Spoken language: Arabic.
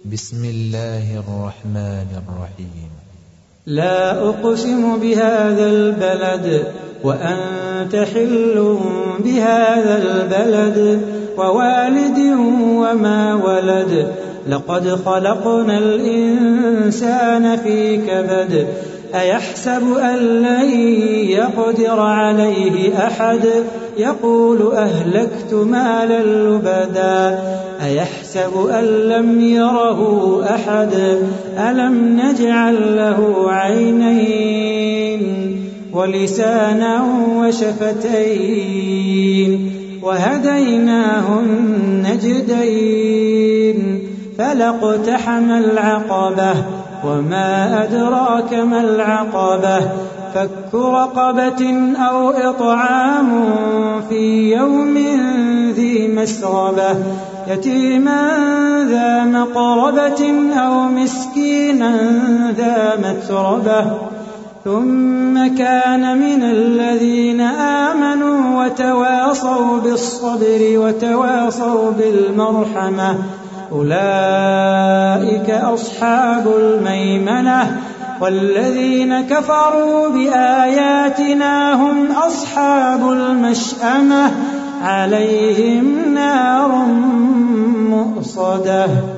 بسم الله الرحمن الرحيم. لا أقسم بهذا البلد وأنت حل بهذا البلد ووالد وما ولد لقد خلقنا الإنسان في كبد أيحسب أن لن يقدر عليه أحد يقول أهلكت مالا لبدا أيحسب أن لم يره أحد ألم نجعل له عينين ولسانا وشفتين وهديناه النجدين فلاقتحم العقبة وما أدراك ما العقبة فك رقبة أو إطعام في يوم ذي مسغبة يتيما ذا مقربة أو مسكينا ذا متربة ثم كان من الذين آمنوا وتواصوا بالصبر وتواصوا بالمرحمة أولئك أصحاب الميمنة والذين كفروا بآياتنا هم أصحاب المشأمة عليهم نار مؤصدة.